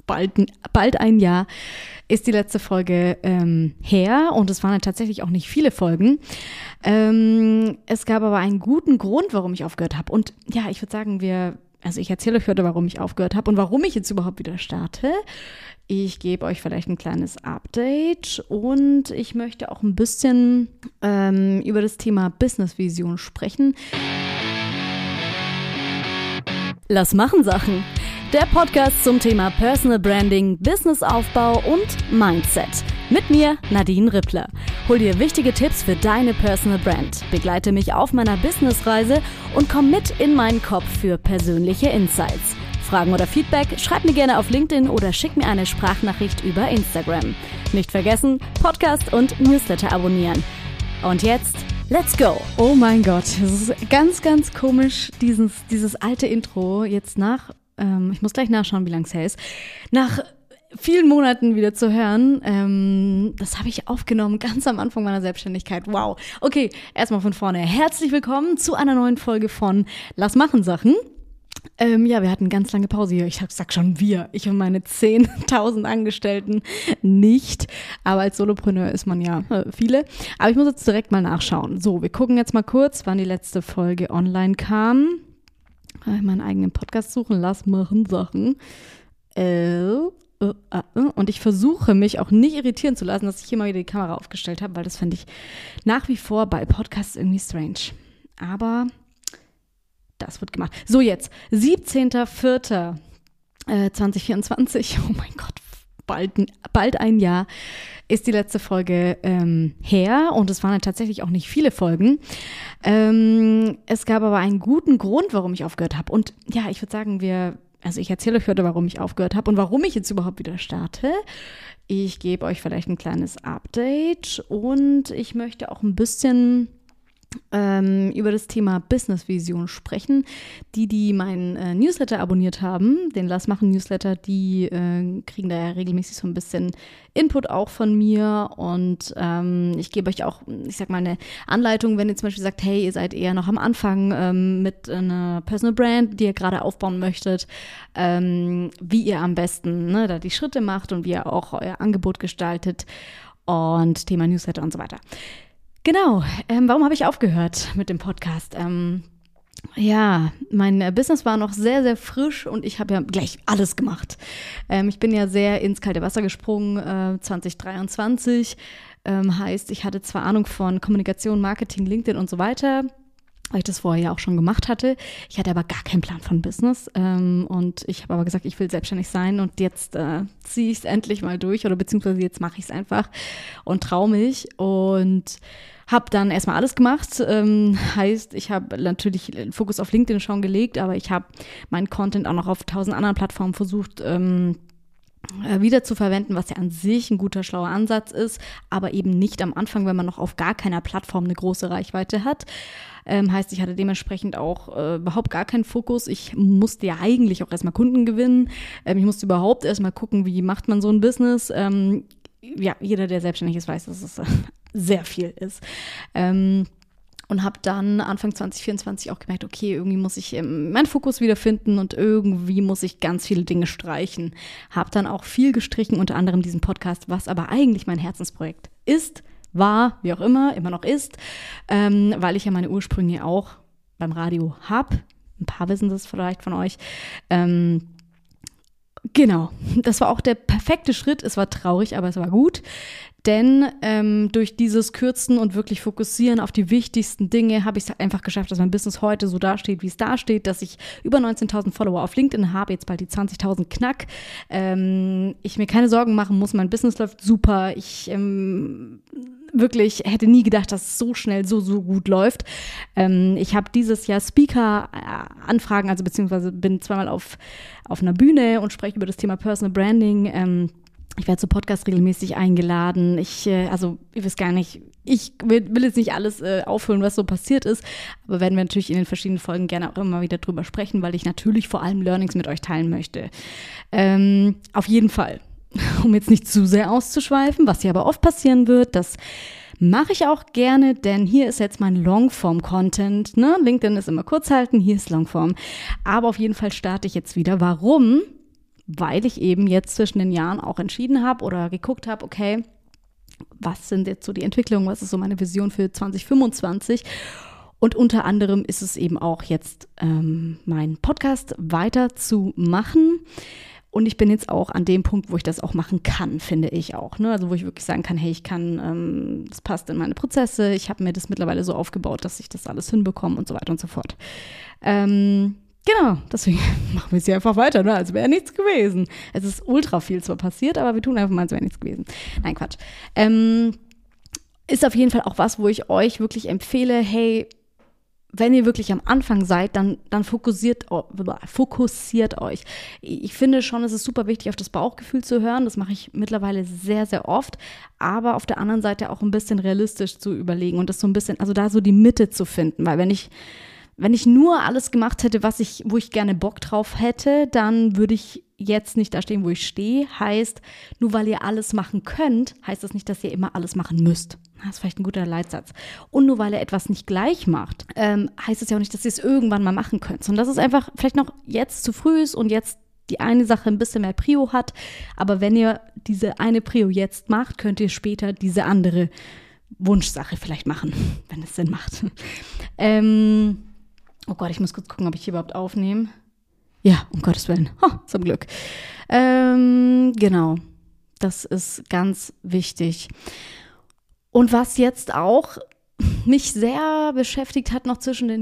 bald ein Jahr ist die letzte Folge her und es waren ja tatsächlich auch nicht viele Folgen. Es gab aber einen guten Grund, warum ich aufgehört habe. Und ja, ich würde sagen, ich erzähle euch heute, warum ich aufgehört habe und warum ich jetzt überhaupt wieder starte. Ich gebe euch vielleicht ein kleines Update und ich möchte auch ein bisschen über das Thema Business-Vision sprechen. Lass machen Sachen. Der Podcast zum Thema Personal Branding, Businessaufbau und Mindset. Mit mir, Nadine Rippler. Hol dir wichtige Tipps für deine Personal Brand. Begleite mich auf meiner Businessreise und komm mit in meinen Kopf für persönliche Insights. Fragen oder Feedback? Schreib mir gerne auf LinkedIn oder schick mir eine Sprachnachricht über Instagram. Nicht vergessen, Podcast und Newsletter abonnieren. Und jetzt, let's go! Oh mein Gott, es ist ganz, ganz komisch, dieses alte Intro jetzt ich muss gleich nachschauen, wie lang es her ist, nach vielen Monaten wieder zu hören. Das habe ich aufgenommen ganz am Anfang meiner Selbstständigkeit. Wow. Okay, erstmal von vorne. Herzlich willkommen zu einer neuen Folge von Lass machen Sachen. Wir hatten ganz lange Pause hier. Ich sag schon ich und meine 10.000 Angestellten nicht. Aber als Solopreneur ist man ja viele. Aber ich muss jetzt direkt mal nachschauen. So, wir gucken jetzt mal kurz, wann die letzte Folge online kam. Meinen eigenen Podcast suchen, Lass machen Sachen. Und ich versuche mich auch nicht irritieren zu lassen, dass ich hier mal wieder die Kamera aufgestellt habe, weil das finde ich nach wie vor bei Podcasts irgendwie strange. Aber das wird gemacht. So, jetzt 17.04.2024. Oh mein Gott, bald ein Jahr ist die letzte Folge her und es waren ja tatsächlich auch nicht viele Folgen. Es gab aber einen guten Grund, warum ich aufgehört habe. Und ja, ich würde sagen, ich erzähle euch heute, warum ich aufgehört habe und warum ich jetzt überhaupt wieder starte. Ich gebe euch vielleicht ein kleines Update und ich möchte auch ein bisschen über das Thema Business-Vision sprechen. Die meinen Newsletter abonniert haben, den Lass machen Newsletter, die kriegen da ja regelmäßig so ein bisschen Input auch von mir und ich gebe euch auch, ich sag mal, eine Anleitung, wenn ihr zum Beispiel sagt, hey, ihr seid eher noch am Anfang mit einer Personal Brand, die ihr gerade aufbauen möchtet, wie ihr am besten da die Schritte macht und wie ihr auch euer Angebot gestaltet und Thema Newsletter und so weiter. Genau, warum habe ich aufgehört mit dem Podcast? Mein Business war noch sehr, sehr frisch und ich habe ja gleich alles gemacht. Ich bin ja sehr ins kalte Wasser gesprungen 2023. Heißt, ich hatte zwar Ahnung von Kommunikation, Marketing, LinkedIn und so weiter, weil ich das vorher ja auch schon gemacht hatte. Ich hatte aber gar keinen Plan von Business und ich habe aber gesagt, ich will selbstständig sein und jetzt ziehe ich es endlich mal durch oder beziehungsweise jetzt mache ich es einfach und traue mich und habe dann erstmal alles gemacht. Heißt, ich habe natürlich Fokus auf LinkedIn schon gelegt, aber ich habe meinen Content auch noch auf 1000 anderen Plattformen versucht wieder zu verwenden, was ja an sich ein guter, schlauer Ansatz ist, aber eben nicht am Anfang, wenn man noch auf gar keiner Plattform eine große Reichweite hat. Heißt, ich hatte dementsprechend auch überhaupt gar keinen Fokus. Ich musste ja eigentlich auch erstmal Kunden gewinnen. Ich musste überhaupt erstmal gucken, wie macht man so ein Business. Jeder, der selbstständig ist, weiß, dass es sehr viel ist. Und habe dann Anfang 2024 auch gemerkt, okay, irgendwie muss ich meinen Fokus wiederfinden und irgendwie muss ich ganz viele Dinge streichen. Habe dann auch viel gestrichen, unter anderem diesen Podcast, was aber eigentlich mein Herzensprojekt ist, war, wie auch immer noch ist, weil ich ja meine Ursprünge auch beim Radio habe. Ein paar wissen das vielleicht von euch. Genau, das war auch der perfekte Schritt. Es war traurig, aber es war gut. Denn durch dieses Kürzen und wirklich Fokussieren auf die wichtigsten Dinge habe ich es einfach geschafft, dass mein Business heute so dasteht, wie es dasteht, dass ich über 19.000 Follower auf LinkedIn habe, jetzt bald die 20.000 knack. Ich mir keine Sorgen machen muss, mein Business läuft super. Ich wirklich hätte nie gedacht, dass es so schnell so gut läuft. Ich habe dieses Jahr Speaker-Anfragen, also beziehungsweise bin zweimal auf einer Bühne und spreche über das Thema Personal Branding. Ich werde zu Podcasts regelmäßig eingeladen. Ihr wisst gar nicht, ich will jetzt nicht alles aufholen, was so passiert ist, aber werden wir natürlich in den verschiedenen Folgen gerne auch immer wieder drüber sprechen, weil ich natürlich vor allem Learnings mit euch teilen möchte. Auf jeden Fall, um jetzt nicht zu sehr auszuschweifen, was hier aber oft passieren wird, das mache ich auch gerne, denn hier ist jetzt mein Longform-Content. Ne? LinkedIn ist immer kurz halten, hier ist Longform. Aber auf jeden Fall starte ich jetzt wieder. Warum? weil ich eben jetzt zwischen den Jahren auch entschieden habe oder geguckt habe, okay, was sind jetzt so die Entwicklungen, was ist so meine Vision für 2025? Und unter anderem ist es eben auch jetzt mein Podcast weiterzumachen. Und ich bin jetzt auch an dem Punkt, wo ich das auch machen kann, finde ich auch. Ne? Also wo ich wirklich sagen kann, hey, ich kann, das passt in meine Prozesse. Ich habe mir das mittlerweile so aufgebaut, dass ich das alles hinbekomme und so weiter und so fort. Genau, deswegen machen wir es hier einfach weiter, ne? Als wäre nichts gewesen. Es ist ultra viel zwar passiert, aber wir tun einfach mal, als wäre nichts gewesen. Nein, Quatsch. Ist auf jeden Fall auch was, wo ich euch wirklich empfehle, hey, wenn ihr wirklich am Anfang seid, dann fokussiert euch. Ich finde schon, es ist super wichtig, auf das Bauchgefühl zu hören. Das mache ich mittlerweile sehr, sehr oft. Aber auf der anderen Seite auch ein bisschen realistisch zu überlegen und das so ein bisschen, also da so die Mitte zu finden. Weil wenn ich nur alles gemacht hätte, wo ich gerne Bock drauf hätte, dann würde ich jetzt nicht da stehen, wo ich stehe. Heißt, nur weil ihr alles machen könnt, heißt das nicht, dass ihr immer alles machen müsst. Das ist vielleicht ein guter Leitsatz. Und nur weil ihr etwas nicht gleich macht, heißt es ja auch nicht, dass ihr es irgendwann mal machen könnt. Sondern dass es einfach vielleicht noch jetzt zu früh ist und jetzt die eine Sache ein bisschen mehr Prio hat. Aber wenn ihr diese eine Prio jetzt macht, könnt ihr später diese andere Wunschsache vielleicht machen, wenn es Sinn macht. Oh Gott, ich muss kurz gucken, ob ich hier überhaupt aufnehme. Ja, um Gottes Willen. Zum Glück. Genau, das ist ganz wichtig. Und was jetzt auch mich sehr beschäftigt hat noch zwischen den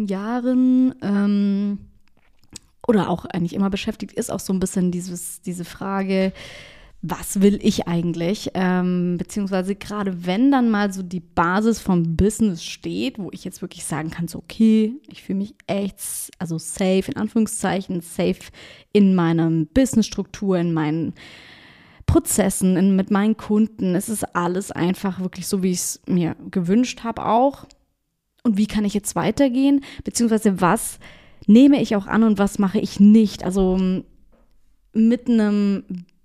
Jahren oder auch eigentlich immer beschäftigt, ist auch so ein bisschen diese Frage, was will ich eigentlich? Beziehungsweise gerade wenn dann mal so die Basis vom Business steht, wo ich jetzt wirklich sagen kann, so okay, ich fühle mich echt, also safe, in Anführungszeichen, safe in meiner Businessstruktur, in meinen Prozessen, mit meinen Kunden. Es ist alles einfach wirklich so, wie ich es mir gewünscht habe auch. Und wie kann ich jetzt weitergehen? Beziehungsweise was nehme ich auch an und was mache ich nicht? Also mit einem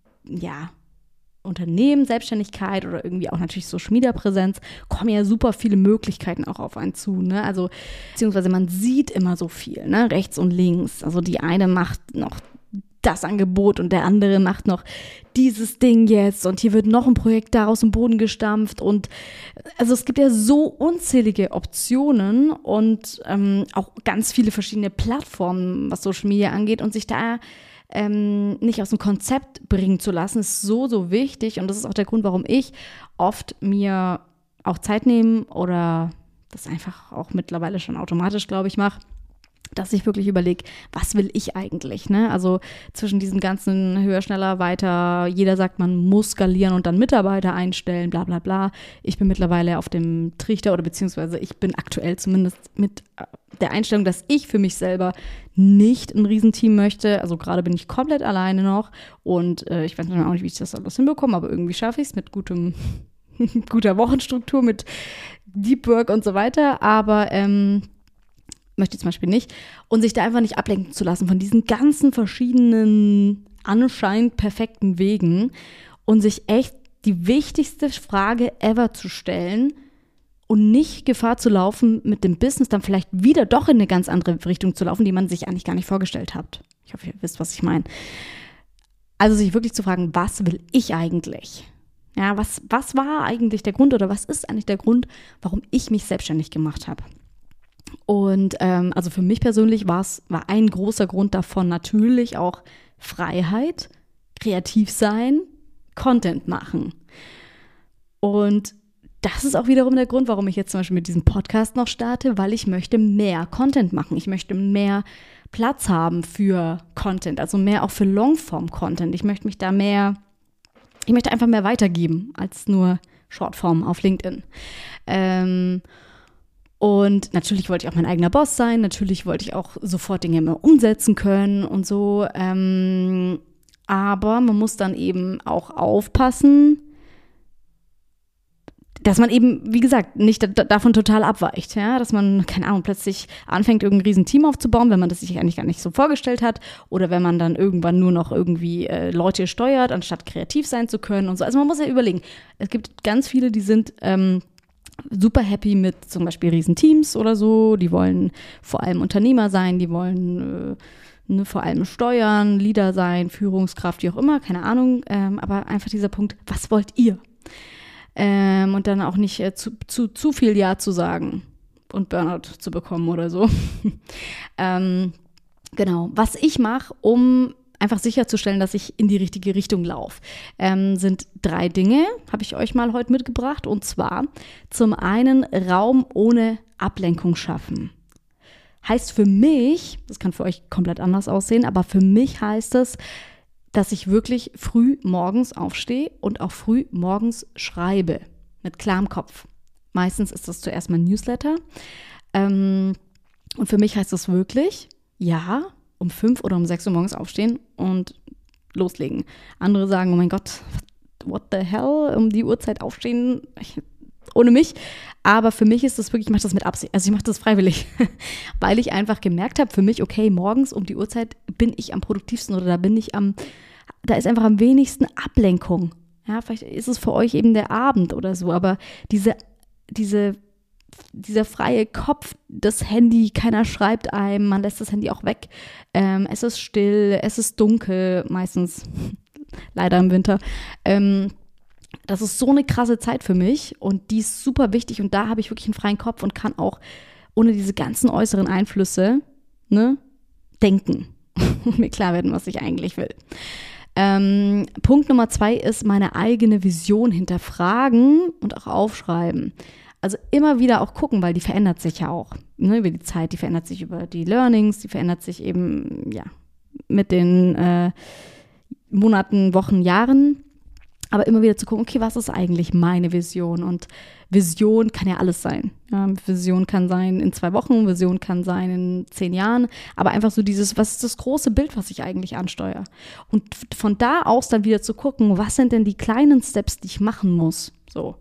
Unternehmen, Selbstständigkeit oder irgendwie auch natürlich Social Media Präsenz, kommen ja super viele Möglichkeiten auch auf einen zu, ne? Also, beziehungsweise man sieht immer so viel, ne? Rechts und links. Also die eine macht noch das Angebot und der andere macht noch dieses Ding jetzt und hier wird noch ein Projekt da aus dem Boden gestampft und also es gibt ja so unzählige Optionen und auch ganz viele verschiedene Plattformen, was Social Media angeht und sich da nicht aus dem Konzept bringen zu lassen, ist so, so wichtig. Und das ist auch der Grund, warum ich oft mir auch Zeit nehme oder das einfach auch mittlerweile schon automatisch, glaube ich, mache, dass ich wirklich überlege, was will ich eigentlich, ne? Also zwischen diesen ganzen höher, schneller, weiter, jeder sagt, man muss skalieren und dann Mitarbeiter einstellen, bla bla bla. Ich bin mittlerweile auf dem Trichter oder beziehungsweise ich bin aktuell zumindest mit der Einstellung, dass ich für mich selber nicht ein Riesenteam möchte. Also gerade bin ich komplett alleine noch und ich weiß noch auch nicht, wie ich das alles hinbekomme, aber irgendwie schaffe ich es mit guter Wochenstruktur, mit Deep Work und so weiter, aber möchte ich zum Beispiel nicht. Und sich da einfach nicht ablenken zu lassen von diesen ganzen verschiedenen, anscheinend perfekten Wegen und sich echt die wichtigste Frage ever zu stellen und nicht Gefahr zu laufen, mit dem Business dann vielleicht wieder doch in eine ganz andere Richtung zu laufen, die man sich eigentlich gar nicht vorgestellt hat. Ich hoffe, ihr wisst, was ich meine. Also sich wirklich zu fragen, was will ich eigentlich? Ja, was war eigentlich der Grund oder was ist eigentlich der Grund, warum ich mich selbstständig gemacht habe? Und also für mich persönlich war ein großer Grund davon natürlich auch Freiheit, kreativ sein, Content machen. Und das ist auch wiederum der Grund, warum ich jetzt zum Beispiel mit diesem Podcast noch starte, weil ich möchte mehr Content machen. Ich möchte mehr Platz haben für Content, also mehr auch für Longform-Content. Ich möchte einfach mehr weitergeben als nur Shortform auf LinkedIn. Und natürlich wollte ich auch mein eigener Boss sein, natürlich wollte ich auch sofort Dinge immer umsetzen können und so. Aber man muss dann eben auch aufpassen, dass man eben, wie gesagt, nicht davon total abweicht, ja, dass man, keine Ahnung, plötzlich anfängt, irgendein Riesenteam aufzubauen, wenn man das sich eigentlich gar nicht so vorgestellt hat oder wenn man dann irgendwann nur noch irgendwie Leute steuert, anstatt kreativ sein zu können und so. Also man muss ja überlegen, es gibt ganz viele, die sind super happy mit zum Beispiel Riesenteams oder so, die wollen vor allem Unternehmer sein, die wollen Ne, vor allem Steuern, Leader sein, Führungskraft, wie auch immer, keine Ahnung. Aber einfach dieser Punkt, was wollt ihr? Und dann auch nicht zu viel Ja zu sagen und Burnout zu bekommen oder so. Genau, was ich mache, um einfach sicherzustellen, dass ich in die richtige Richtung laufe, sind 3 Dinge, habe ich euch mal heute mitgebracht. Und zwar zum einen Raum ohne Ablenkung schaffen. Heißt für mich, das kann für euch komplett anders aussehen, aber für mich heißt es, dass ich wirklich früh morgens aufstehe und auch früh morgens schreibe, mit klarem Kopf. Meistens ist das zuerst mein Newsletter. Und für mich heißt das wirklich, ja, um 5 oder um 6 Uhr morgens aufstehen und loslegen. Andere sagen, oh mein Gott, what the hell, um die Uhrzeit aufstehen, ohne mich. Aber für mich ist das wirklich, ich mache das mit Absicht, also ich mache das freiwillig, weil ich einfach gemerkt habe, für mich, okay, morgens um die Uhrzeit bin ich am produktivsten oder da ist einfach am wenigsten Ablenkung. Ja, vielleicht ist es für euch eben der Abend oder so, aber dieser freie Kopf, das Handy, keiner schreibt einem, man lässt das Handy auch weg. Es ist still, es ist dunkel, meistens leider im Winter. Das ist so eine krasse Zeit für mich und die ist super wichtig und da habe ich wirklich einen freien Kopf und kann auch ohne diese ganzen äußeren Einflüsse, ne, denken und mir klar werden, was ich eigentlich will. Punkt Nummer 2 ist meine eigene Vision hinterfragen und auch aufschreiben. Also immer wieder auch gucken, weil die verändert sich ja auch, ne, über die Zeit, die verändert sich über die Learnings, die verändert sich eben ja mit den Monaten, Wochen, Jahren. Aber immer wieder zu gucken, okay, was ist eigentlich meine Vision? Und Vision kann ja alles sein. Ja, Vision kann sein in 2 Wochen, Vision kann sein in 10 Jahren. Aber einfach so dieses, was ist das große Bild, was ich eigentlich ansteuere? Und von da aus dann wieder zu gucken, was sind denn die kleinen Steps, die ich machen muss? So.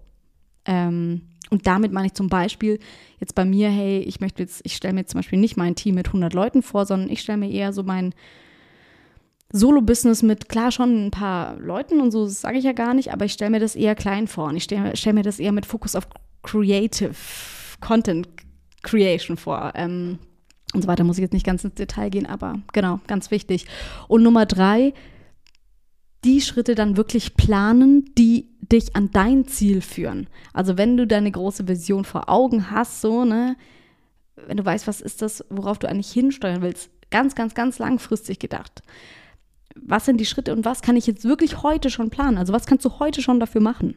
Und damit meine ich zum Beispiel jetzt bei mir, hey, ich stelle mir jetzt zum Beispiel nicht mein Team mit 100 Leuten vor, sondern ich stelle mir eher so mein Solo-Business mit, klar schon ein paar Leuten und so, das sage ich ja gar nicht, aber ich stelle mir das eher klein vor und ich stell mir das eher mit Fokus auf Creative Content Creation vor. Und so weiter, muss ich jetzt nicht ganz ins Detail gehen, aber genau, ganz wichtig. Und Nummer 3, die Schritte dann wirklich planen, die dich an dein Ziel führen. Also wenn du deine große Vision vor Augen hast, so, ne, wenn du weißt, was ist das, worauf du eigentlich hinsteuern willst, ganz, ganz, ganz langfristig gedacht. Was sind die Schritte und was kann ich jetzt wirklich heute schon planen? Also was kannst du heute schon dafür machen?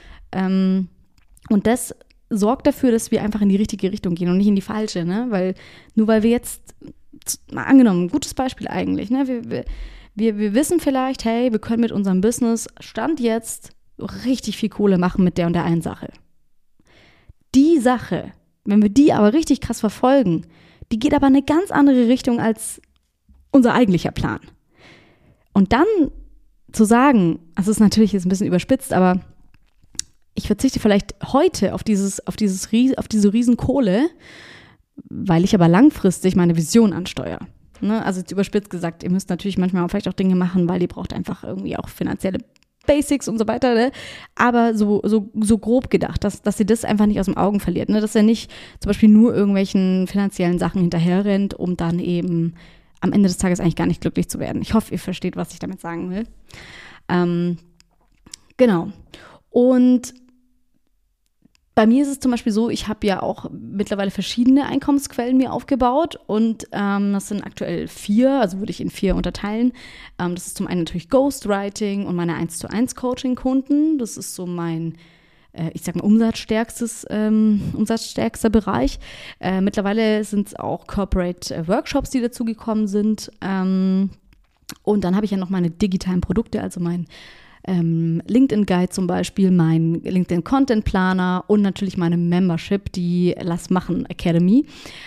Und das sorgt dafür, dass wir einfach in die richtige Richtung gehen und nicht in die falsche, ne? Weil nur weil wir jetzt, mal angenommen, ein gutes Beispiel eigentlich, ne? Wir wissen vielleicht, hey, wir können mit unserem Business Stand jetzt richtig viel Kohle machen mit der und der einen Sache. Die Sache, wenn wir die aber richtig krass verfolgen, die geht aber in eine ganz andere Richtung als unser eigentlicher Plan. Und dann zu sagen, also es ist natürlich jetzt ein bisschen überspitzt, aber ich verzichte vielleicht heute auf diese Riesenkohle, weil ich aber langfristig meine Vision ansteuere. Ne? Also jetzt überspitzt gesagt, ihr müsst natürlich manchmal vielleicht auch Dinge machen, weil ihr braucht einfach irgendwie auch finanzielle Basics und so weiter, ne? Aber so grob gedacht, dass ihr das einfach nicht aus den Augen verliert, ne? Dass ihr nicht zum Beispiel nur irgendwelchen finanziellen Sachen hinterher rennt, um dann eben am Ende des Tages eigentlich gar nicht glücklich zu werden. Ich hoffe, ihr versteht, was ich damit sagen will. Genau. Und bei mir ist es zum Beispiel so, ich habe ja auch mittlerweile verschiedene Einkommensquellen mir aufgebaut und das sind aktuell 4, also würde ich in 4 unterteilen. Das ist zum einen natürlich Ghostwriting und meine 1:1 Coaching-Kunden. Das ist so mein, ich sag mal, umsatzstärkster Bereich. Mittlerweile sind es auch Corporate Workshops, die dazugekommen sind. Und dann habe ich ja noch meine digitalen Produkte, also mein LinkedIn-Guide zum Beispiel, mein LinkedIn-Content-Planer und natürlich meine Membership, die Lass Machen Academy,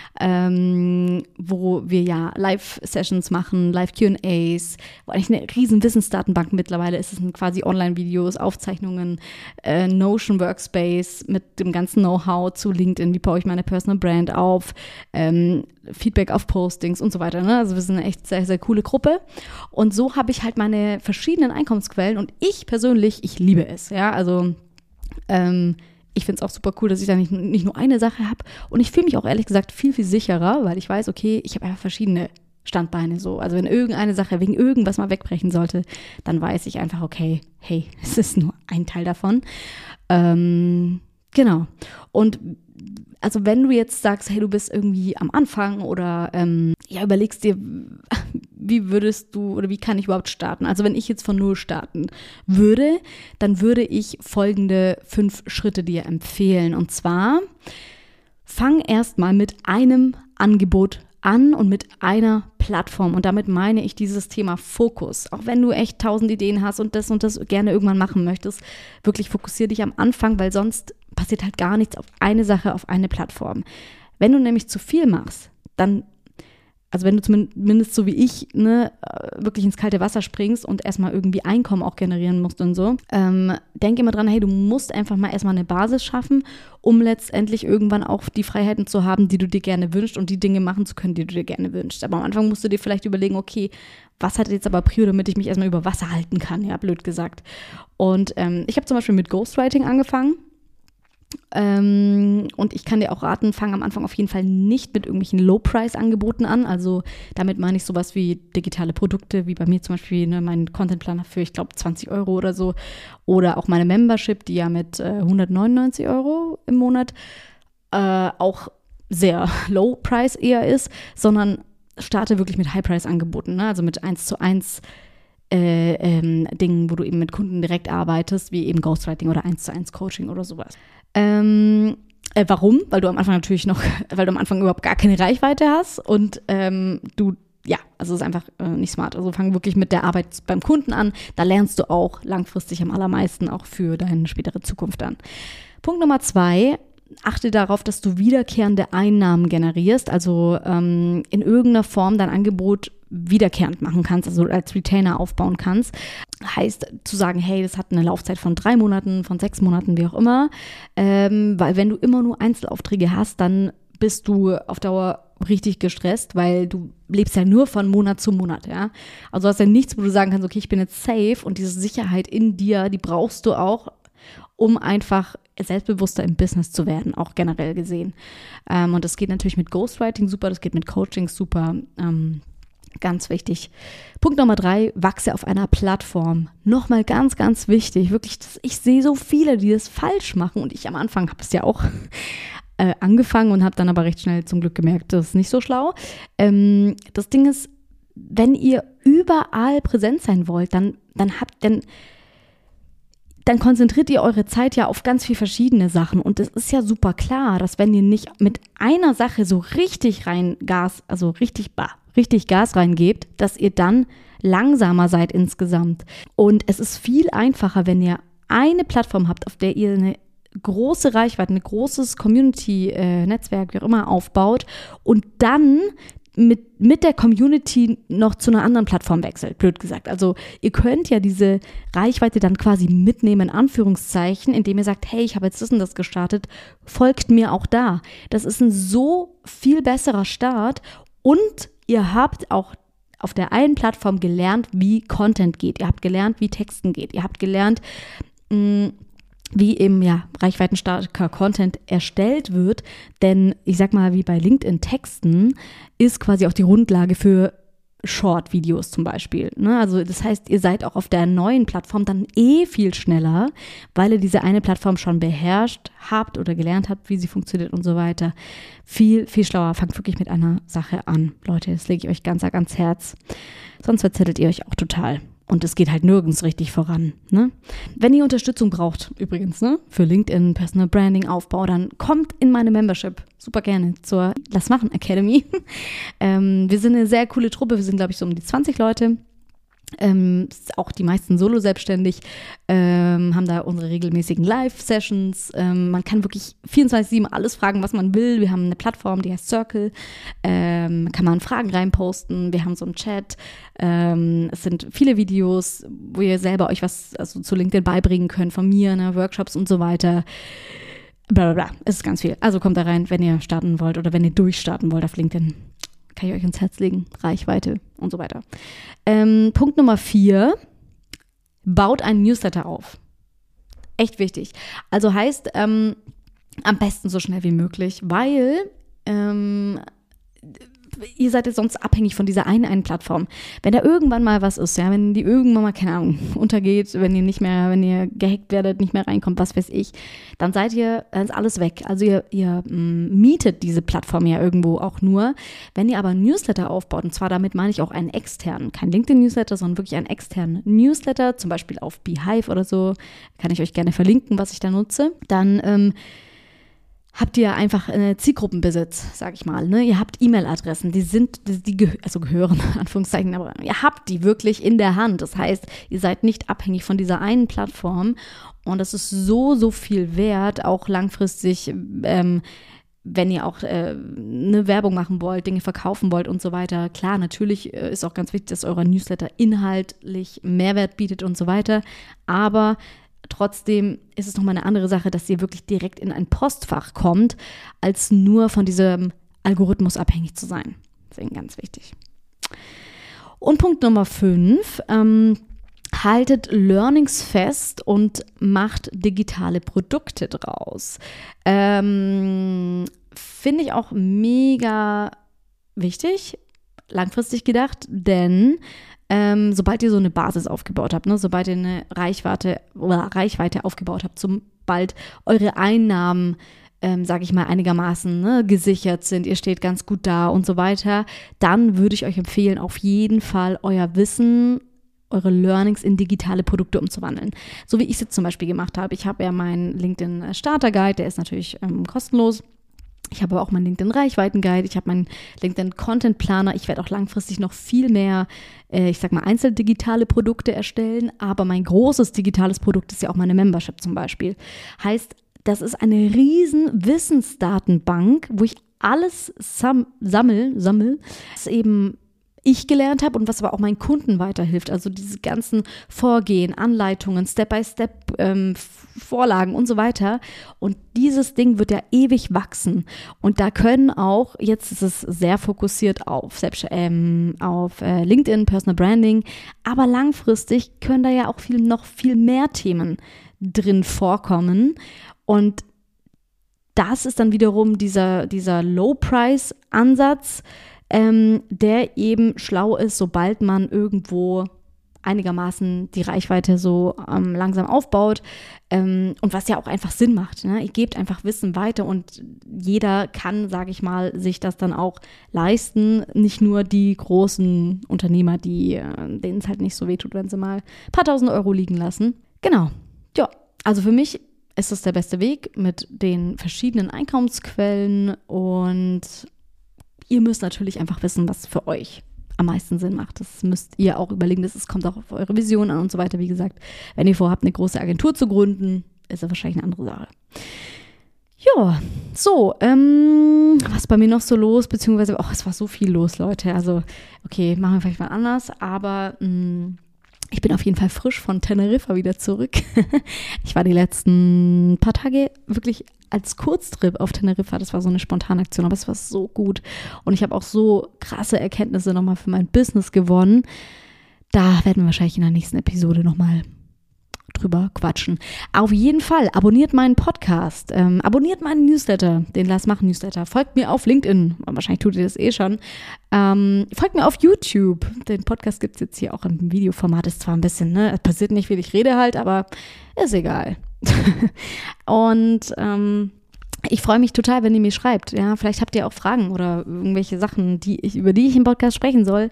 wo wir ja Live-Sessions machen, Live-Q&As, wo eigentlich eine riesen Wissensdatenbank mittlerweile ist. Es sind quasi Online-Videos, Aufzeichnungen, Notion Workspace mit dem ganzen Know-how zu LinkedIn, wie baue ich meine Personal Brand auf, Feedback auf Postings und so weiter. Ne? Also wir sind eine echt sehr, sehr coole Gruppe. Und so habe ich halt meine verschiedenen Einkommensquellen und ich persönlich, ich liebe es. Ja, also ich finde es auch super cool, dass ich da nicht nur eine Sache habe. Und ich fühle mich auch ehrlich gesagt viel, viel sicherer, weil ich weiß, okay, ich habe einfach verschiedene Standbeine so. Also wenn irgendeine Sache wegen irgendwas mal wegbrechen sollte, dann weiß ich einfach, okay, hey, es ist nur ein Teil davon. Genau. Und also wenn du jetzt sagst, hey, du bist irgendwie am Anfang oder überlegst dir, wie würdest du oder wie kann ich überhaupt starten? Also wenn ich jetzt von null starten würde, dann würde ich folgende 5 Schritte dir empfehlen. Und zwar, fang erstmal mit einem Angebot an und mit einer Plattform. Und damit meine ich dieses Thema Fokus. Auch wenn du echt 1000 Ideen hast und das gerne irgendwann machen möchtest, wirklich fokussier dich am Anfang, weil sonst passiert halt gar nichts auf eine Sache, auf eine Plattform. Wenn du nämlich zu viel machst, dann, also wenn du zumindest so wie ich, wirklich ins kalte Wasser springst und erstmal irgendwie Einkommen auch generieren musst und so, denk immer dran, hey, du musst einfach mal erstmal eine Basis schaffen, um letztendlich irgendwann auch die Freiheiten zu haben, die du dir gerne wünschst und die Dinge machen zu können, die du dir gerne wünschst. Aber am Anfang musst du dir vielleicht überlegen, okay, was hat jetzt aber Prio, damit ich mich erstmal über Wasser halten kann, ja, blöd gesagt. Und ich habe zum Beispiel mit Ghostwriting angefangen. Und ich kann dir auch raten, fang am Anfang auf jeden Fall nicht mit irgendwelchen Low-Price-Angeboten an. Also damit meine ich sowas wie digitale Produkte, wie bei mir zum Beispiel mein Content-Planer für, ich glaube, 20 € oder so. Oder auch meine Membership, die ja mit 199 € im Monat auch sehr Low-Price eher ist, sondern starte wirklich mit High-Price-Angeboten, ne? Also mit 1:1 Dingen, wo du eben mit Kunden direkt arbeitest, wie eben Ghostwriting oder 1:1 Coaching oder sowas. Warum? Weil du am Anfang überhaupt gar keine Reichweite hast und also es ist einfach nicht smart. Also fang wirklich mit der Arbeit beim Kunden an. Da lernst du auch langfristig am allermeisten auch für deine spätere Zukunft an. Punkt Nummer 2, achte darauf, dass du wiederkehrende Einnahmen generierst, also in irgendeiner Form dein Angebot wiederkehrend machen kannst, also als Retainer aufbauen kannst. Heißt zu sagen, hey, das hat eine Laufzeit von 3 Monaten, von 6 Monaten, wie auch immer. Weil wenn du immer nur Einzelaufträge hast, dann bist du auf Dauer richtig gestresst, weil du lebst ja nur von Monat zu Monat, ja. Also hast ja nichts, wo du sagen kannst, okay, ich bin jetzt safe und diese Sicherheit in dir, die brauchst du auch, um einfach selbstbewusster im Business zu werden, auch generell gesehen. Und das geht natürlich mit Ghostwriting super, das geht mit Coaching super, ganz wichtig. Punkt Nummer 3, wachse auf einer Plattform. Nochmal ganz, ganz wichtig, wirklich, ich sehe so viele, die das falsch machen und ich am Anfang habe es ja auch angefangen und habe dann aber recht schnell zum Glück gemerkt, das ist nicht so schlau. Das Ding ist, wenn ihr überall präsent sein wollt, dann konzentriert ihr eure Zeit ja auf ganz viele verschiedene Sachen. Und es ist ja super klar, dass wenn ihr nicht mit einer Sache so richtig Gas reingebt, dass ihr dann langsamer seid insgesamt. Und es ist viel einfacher, wenn ihr eine Plattform habt, auf der ihr eine große Reichweite, ein großes Community-Netzwerk, wie auch immer, aufbaut und dann mit der Community noch zu einer anderen Plattform wechselt, blöd gesagt. Also ihr könnt ja diese Reichweite dann quasi mitnehmen, in Anführungszeichen, indem ihr sagt, hey, ich habe jetzt das und das gestartet, folgt mir auch da. Das ist ein so viel besserer Start und ihr habt auch auf der einen Plattform gelernt, wie Content geht. Ihr habt gelernt, wie Texten geht. Ihr habt gelernt, wie eben reichweitenstarker Content erstellt wird, denn ich sag mal, wie bei LinkedIn Texten ist quasi auch die Grundlage für Short-Videos zum Beispiel, ne? Also das heißt, ihr seid auch auf der neuen Plattform dann viel schneller, weil ihr diese eine Plattform schon beherrscht habt oder gelernt habt, wie sie funktioniert und so weiter. Viel, viel schlauer. Fangt wirklich mit einer Sache an. Leute, das lege ich euch ganz ans Herz. Sonst verzettelt ihr euch auch total. Und es geht halt nirgends richtig voran, ne? Wenn ihr Unterstützung braucht, übrigens, ne, für LinkedIn, Personal Branding, Aufbau, dann kommt in meine Membership super gerne zur Lass Machen Academy. Wir sind eine sehr coole Truppe, wir sind, glaube ich, so um die 20 Leute. Auch die meisten solo selbstständig, haben da unsere regelmäßigen Live-Sessions. Man kann wirklich 24/7 alles fragen, was man will. Wir haben eine Plattform, die heißt Circle. Kann man Fragen reinposten. Wir haben so einen Chat. Es sind viele Videos, wo ihr selber euch was zu LinkedIn beibringen könnt von mir, ne, Workshops und so weiter. Blablabla. Es ist ganz viel. Also kommt da rein, wenn ihr starten wollt oder wenn ihr durchstarten wollt auf LinkedIn. Kann ich euch ins Herz legen, Reichweite und so weiter. Punkt Nummer 4, baut einen Newsletter auf. Echt wichtig. Also heißt, am besten so schnell wie möglich, weil ihr seid jetzt sonst abhängig von dieser einen Plattform. Wenn da irgendwann mal was ist, ja, wenn die irgendwann mal, keine Ahnung, untergeht, wenn ihr gehackt werdet, nicht mehr reinkommt, was weiß ich, dann ist alles weg. Also ihr mietet diese Plattform ja irgendwo auch nur. Wenn ihr aber einen Newsletter aufbaut, und zwar damit meine ich auch einen externen, kein LinkedIn-Newsletter, sondern wirklich einen externen Newsletter, zum Beispiel auf Beehive oder so, kann ich euch gerne verlinken, was ich da nutze, dann habt ihr einfach Zielgruppenbesitz, sag ich mal. Ne? Ihr habt E-Mail-Adressen, die gehören, Anführungszeichen, aber ihr habt die wirklich in der Hand. Das heißt, ihr seid nicht abhängig von dieser einen Plattform und das ist so viel wert, auch langfristig, wenn ihr auch eine Werbung machen wollt, Dinge verkaufen wollt und so weiter. Klar, natürlich ist auch ganz wichtig, dass euer Newsletter inhaltlich Mehrwert bietet und so weiter, aber trotzdem ist es nochmal eine andere Sache, dass ihr wirklich direkt in ein Postfach kommt, als nur von diesem Algorithmus abhängig zu sein. Deswegen ganz wichtig. Und Punkt Nummer 5, haltet Learnings fest und macht digitale Produkte draus. Finde ich auch mega wichtig, langfristig gedacht, denn sobald ihr so eine Basis aufgebaut habt, ne, sobald ihr eine Reichweite aufgebaut habt, sobald eure Einnahmen, sage ich mal, einigermaßen gesichert sind, ihr steht ganz gut da und so weiter, dann würde ich euch empfehlen, auf jeden Fall euer Wissen, eure Learnings in digitale Produkte umzuwandeln. So wie ich es jetzt zum Beispiel gemacht habe. Ich habe ja meinen LinkedIn Starter Guide, der ist natürlich kostenlos. Ich habe aber auch meinen LinkedIn Reichweiten-Guide, ich habe meinen LinkedIn Content Planer. Ich werde auch langfristig noch viel mehr, einzeldigitale Produkte erstellen. Aber mein großes digitales Produkt ist ja auch meine Membership zum Beispiel. Heißt, das ist eine riesen Wissensdatenbank, wo ich alles sammel, was eben ich gelernt habe und was aber auch meinen Kunden weiterhilft. Also diese ganzen Vorgehen, Anleitungen, Step-by-Step, Vorlagen und so weiter. Und dieses Ding wird ja ewig wachsen. Und da können auch, jetzt ist es sehr fokussiert auf LinkedIn, Personal Branding, aber langfristig können da ja auch noch viel mehr Themen drin vorkommen. Und das ist dann wiederum dieser Low-Price-Ansatz, der eben schlau ist, sobald man irgendwo einigermaßen die Reichweite so langsam aufbaut und was ja auch einfach Sinn macht. Ne? Ihr gebt einfach Wissen weiter und jeder kann, sage ich mal, sich das dann auch leisten. Nicht nur die großen Unternehmer, denen es halt nicht so wehtut, wenn sie mal ein paar tausend Euro liegen lassen. Genau. Ja, also für mich ist das der beste Weg mit den verschiedenen Einkommensquellen und ihr müsst natürlich einfach wissen, was für euch am meisten Sinn macht. Das müsst ihr auch überlegen. Es kommt auch auf eure Vision an und so weiter. Wie gesagt, wenn ihr vorhabt, eine große Agentur zu gründen, ist das wahrscheinlich eine andere Sache. Ja, so, was bei mir noch so los, beziehungsweise, es war so viel los, Leute. Also, okay, machen wir vielleicht mal anders, aber ich bin auf jeden Fall frisch von Teneriffa wieder zurück. Ich war die letzten paar Tage wirklich als Kurztrip auf Teneriffa. Das war so eine Spontanaktion, aber es war so gut. Und ich habe auch so krasse Erkenntnisse nochmal für mein Business gewonnen. Da werden wir wahrscheinlich in der nächsten Episode nochmal drüber quatschen. Auf jeden Fall, abonniert meinen Podcast, abonniert meinen Newsletter, den Lass machen Newsletter, folgt mir auf LinkedIn, wahrscheinlich tut ihr das eh schon, folgt mir auf YouTube, den Podcast gibt es jetzt hier auch im Videoformat, ist zwar ein bisschen, es passiert nicht viel, ich rede halt, aber ist egal. Und ich freue mich total, wenn ihr mir schreibt, ja, vielleicht habt ihr auch Fragen oder irgendwelche Sachen, über die ich im Podcast sprechen soll,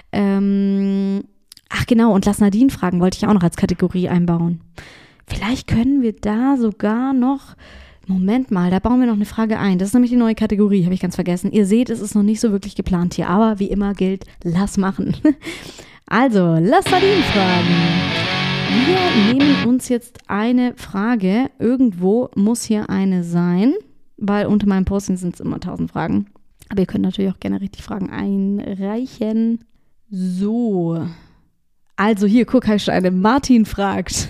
ach genau, und Lass Nadine fragen wollte ich auch noch als Kategorie einbauen. Vielleicht können wir da sogar noch, Moment mal, da bauen wir noch eine Frage ein. Das ist nämlich die neue Kategorie, habe ich ganz vergessen. Ihr seht, es ist noch nicht so wirklich geplant hier, aber wie immer gilt, lass machen. Also, Lass Nadine fragen. Wir nehmen uns jetzt eine Frage. Irgendwo muss hier eine sein, weil unter meinem Posting sind es immer 1000 Fragen. Aber ihr könnt natürlich auch gerne richtig Fragen einreichen. So. Also hier, guck, habe ich schon eine. Martin fragt,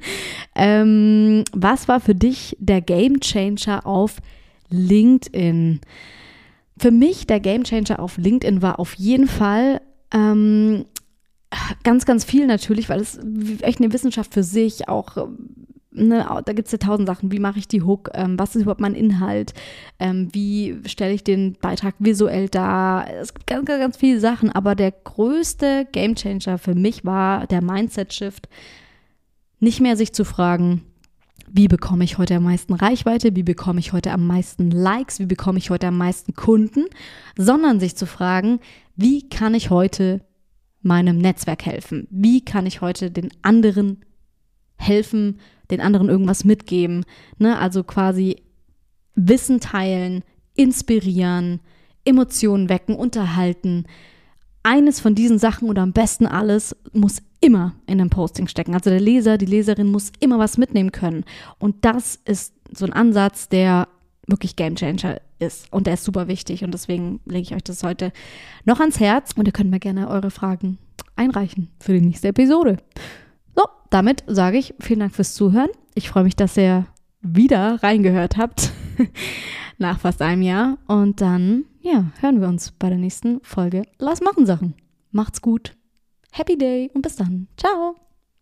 was war für dich der Gamechanger auf LinkedIn? Für mich der Gamechanger auf LinkedIn war auf jeden Fall ganz, ganz viel natürlich, weil es echt eine Wissenschaft für sich auch da gibt es ja 1000 Sachen. Wie mache ich die Hook? Was ist überhaupt mein Inhalt? Wie stelle ich den Beitrag visuell dar? Es gibt ganz, ganz, ganz viele Sachen, aber der größte Gamechanger für mich war der Mindset-Shift, nicht mehr sich zu fragen, wie bekomme ich heute am meisten Reichweite, wie bekomme ich heute am meisten Likes, wie bekomme ich heute am meisten Kunden, sondern sich zu fragen, wie kann ich heute meinem Netzwerk helfen? Wie kann ich heute den anderen helfen, den anderen irgendwas mitgeben? Ne? Also quasi Wissen teilen, inspirieren, Emotionen wecken, unterhalten. Eines von diesen Sachen oder am besten alles muss immer in einem Posting stecken. Also der Leser, die Leserin muss immer was mitnehmen können. Und das ist so ein Ansatz, der wirklich Gamechanger ist. Und der ist super wichtig. Und deswegen lege ich euch das heute noch ans Herz. Und ihr könnt mir gerne eure Fragen einreichen für die nächste Episode. So, damit sage ich vielen Dank fürs Zuhören. Ich freue mich, dass ihr wieder reingehört habt nach fast einem Jahr. Und dann, hören wir uns bei der nächsten Folge Lass machen Sachen. Macht's gut. Happy Day und bis dann. Ciao.